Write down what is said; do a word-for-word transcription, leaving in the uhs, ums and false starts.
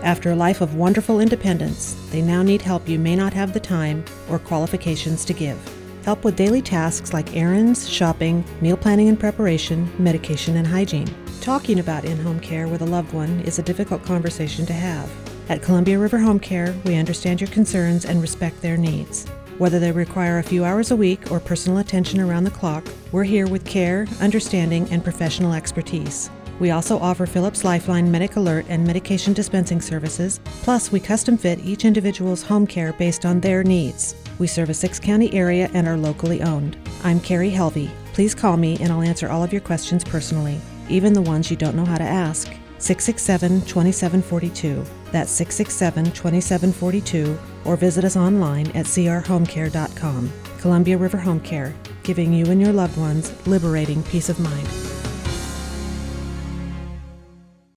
After a life of wonderful independence, they now need help you may not have the time or qualifications to give. Help with daily tasks like errands, shopping, meal planning and preparation, medication and hygiene. Talking about in-home care with a loved one is a difficult conversation to have. At Columbia River Home Care, we understand your concerns and respect their needs. Whether they require a few hours a week or personal attention around the clock, we're here with care, understanding, and professional expertise. We also offer Philips Lifeline Medic Alert and medication dispensing services, plus we custom fit each individual's home care based on their needs. We serve a six-county area and are locally owned. I'm Carrie Helvey. Please call me and I'll answer all of your questions personally, even the ones you don't know how to ask. six six seven, two seven four two. That's six six seven, two seven four two, or visit us online at c r home care dot com. Columbia River Home Care, giving you and your loved ones liberating peace of mind.